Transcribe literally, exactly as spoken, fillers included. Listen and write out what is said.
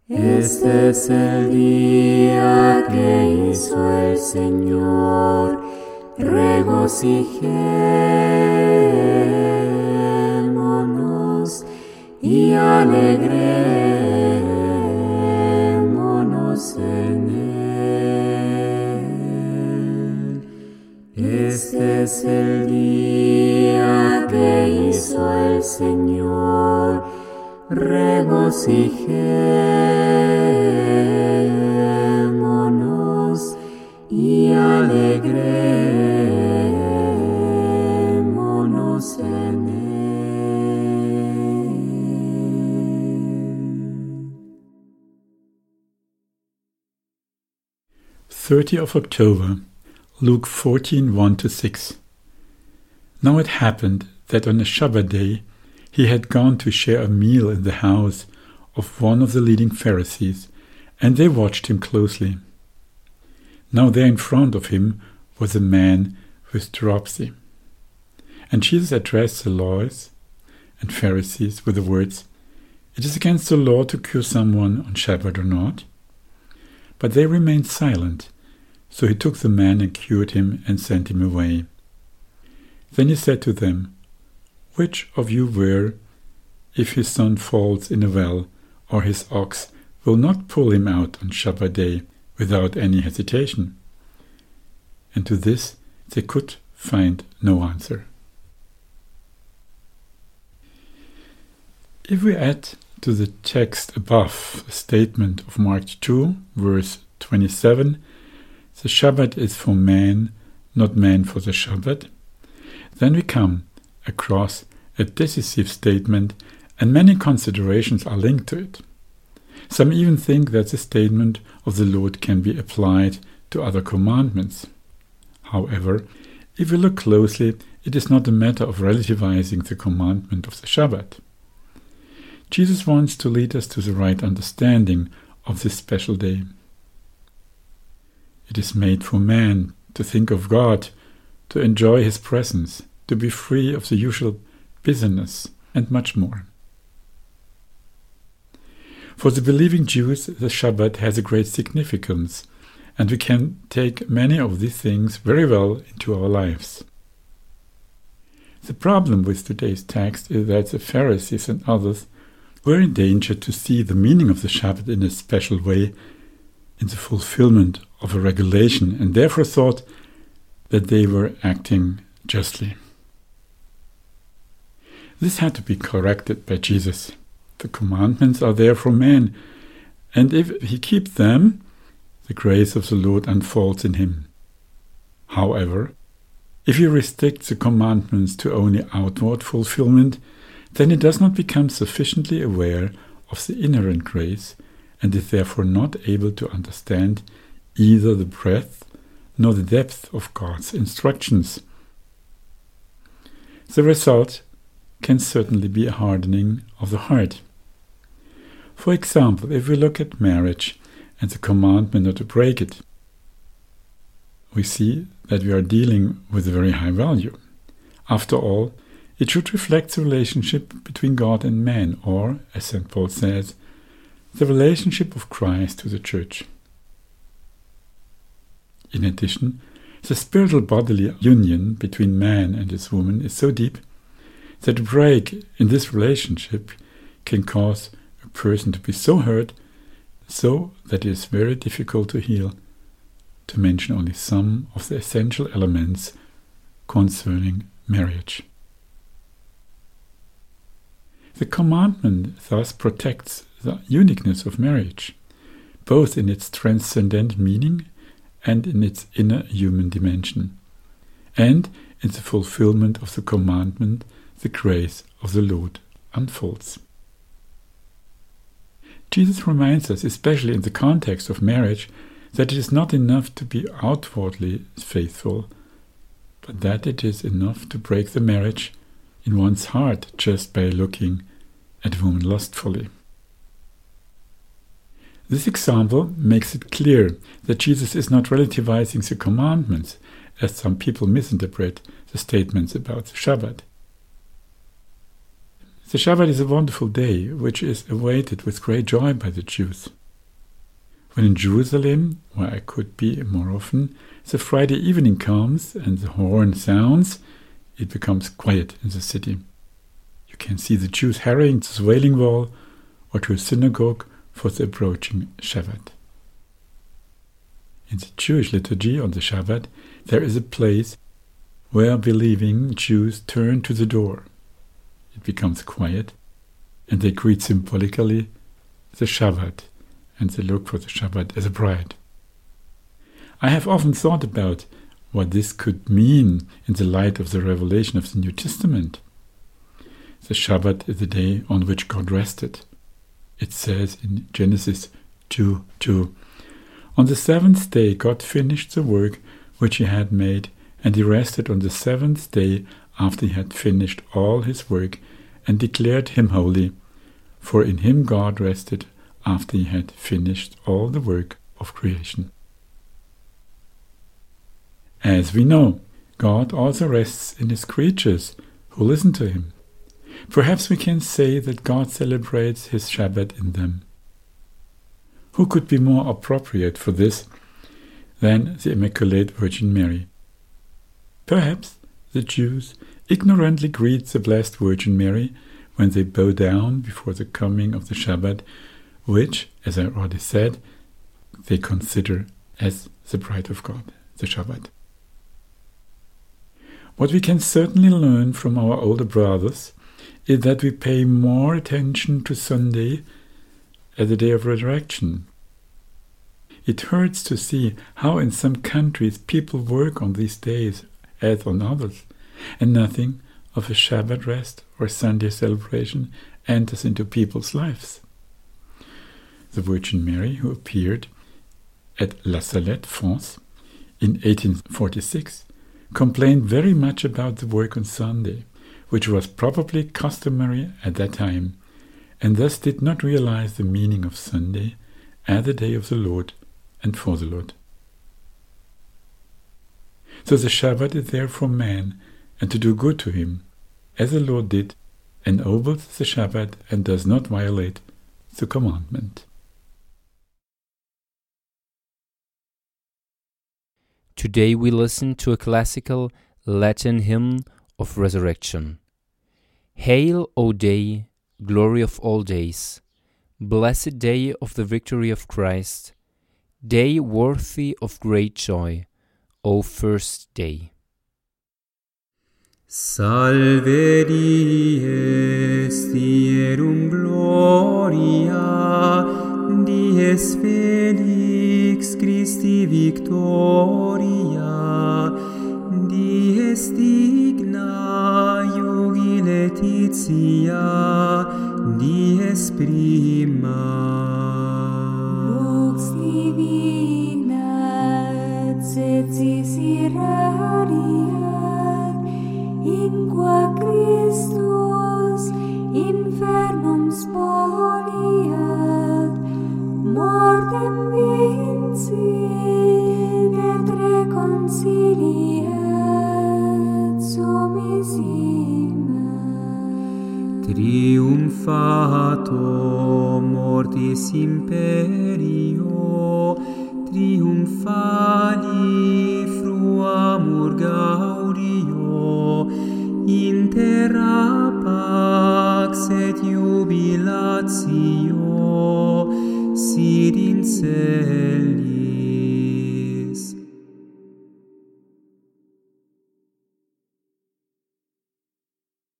Este es el día que hizo el Señor, regocijémonos y alegrémonos en él. Este es el día que hizo el Señor, regocijémonos y alegrémonos en él. thirtieth of October, Luke fourteen, one to six. Now it happened that on a Shabbat day he had gone to share a meal in the house of one of the leading Pharisees, and they watched him closely. Now there in front of him was a man with dropsy. And Jesus addressed the lawyers and Pharisees with the words, "It is against the law to cure someone on Shabbat or not?" But they remained silent. So he took the man and cured him and sent him away. Then he said to them, "Which of you were, if his son falls in a well, or his ox, will not pull him out on Shabbat day without any hesitation?" And to this they could find no answer. If we add to the text above the statement of Mark two, verse twenty-seven, the Shabbat is for man, not man for the Shabbat, then we come across a decisive statement, and many considerations are linked to it. Some even think that the statement of the Lord can be applied to other commandments. However, if we look closely, it is not a matter of relativizing the commandment of the Shabbat. Jesus wants to lead us to the right understanding of this special day. It is made for man to think of God, to enjoy his presence, to be free of the usual busyness, and much more. For the believing Jews, the Shabbat has a great significance, and we can take many of these things very well into our lives. The problem with today's text is that the Pharisees and others were in danger to see the meaning of the Shabbat in a special way, in the fulfillment of a regulation, and therefore thought that they were acting justly. This had to be corrected by Jesus. The commandments are there for man, and if he keeps them, the grace of the Lord unfolds in him. However, if he restricts the commandments to only outward fulfillment, then he does not become sufficiently aware of the inherent grace, and is therefore not able to understand either the breadth nor the depth of God's instructions. The result can certainly be a hardening of the heart. For example, if we look at marriage and the commandment not to break it, we see that we are dealing with a very high value. After all, it should reflect the relationship between God and man, or, as Saint Paul says, the relationship of Christ to the Church. In addition, the spiritual bodily union between man and his woman is so deep that a break in this relationship can cause a person to be so hurt, so that it is very difficult to heal, to mention only some of the essential elements concerning marriage. The commandment thus protects the uniqueness of marriage, both in its transcendent meaning and in its inner human dimension. And in the fulfillment of the commandment, the grace of the Lord unfolds. Jesus reminds us, especially in the context of marriage, that it is not enough to be outwardly faithful, but that it is enough to break the marriage in one's heart just by looking at a woman lustfully. This example makes it clear that Jesus is not relativizing the commandments, as some people misinterpret the statements about the Shabbat. The Shabbat is a wonderful day, which is awaited with great joy by the Jews. When in Jerusalem, where I could be more often, the Friday evening comes and the horn sounds, it becomes quiet in the city. You can see the Jews hurrying to the Wailing Wall or to a synagogue for the approaching Shabbat. In the Jewish liturgy on the Shabbat, there is a place where believing Jews turn to the door. It becomes quiet, and they greet symbolically the Shabbat, and they look for the Shabbat as a bride. I have often thought about what this could mean in the light of the revelation of the New Testament. The Shabbat is the day on which God rested. It says in Genesis two two, "On the seventh day God finished the work which he had made, and he rested on the seventh day after he had finished all his work, and declared him holy, for in him God rested after he had finished all the work of creation." As we know, God also rests in his creatures who listen to him. Perhaps we can say that God celebrates his Shabbat in them. Who could be more appropriate for this than the Immaculate Virgin Mary? Perhaps the Jews ignorantly greet the Blessed Virgin Mary when they bow down before the coming of the Shabbat, which, as I already said, they consider as the bride of God, the Shabbat. What we can certainly learn from our older brothers is that we pay more attention to Sunday as the day of resurrection. It hurts to see how in some countries people work on these days as on others, and nothing of a Shabbat rest or Sunday celebration enters into people's lives. The Virgin Mary, who appeared at La Salette, France, in eighteen forty-six, complained very much about the work on Sunday, which was probably customary at that time, and thus did not realize the meaning of Sunday as the day of the Lord and for the Lord. So the Shabbat is there for man and to do good to him, as the Lord did, and obeys the Shabbat and does not violate the commandment. Today we listen to a classical Latin hymn of resurrection. Hail, O day, glory of all days, blessed day of the victory of Christ, day worthy of great joy, O first day. Salve dies dierum gloria, dies felix Christi victoria, dies digna iugi letitia, dies prima. Lux divina et setis irradiat, in qua Christus infernum spoliat, mortem vincit et reconciliat summissima. Triumphato mortis imperio, triumphali fruamur gaudio, in terra pax et jubilatio, sit in caelo.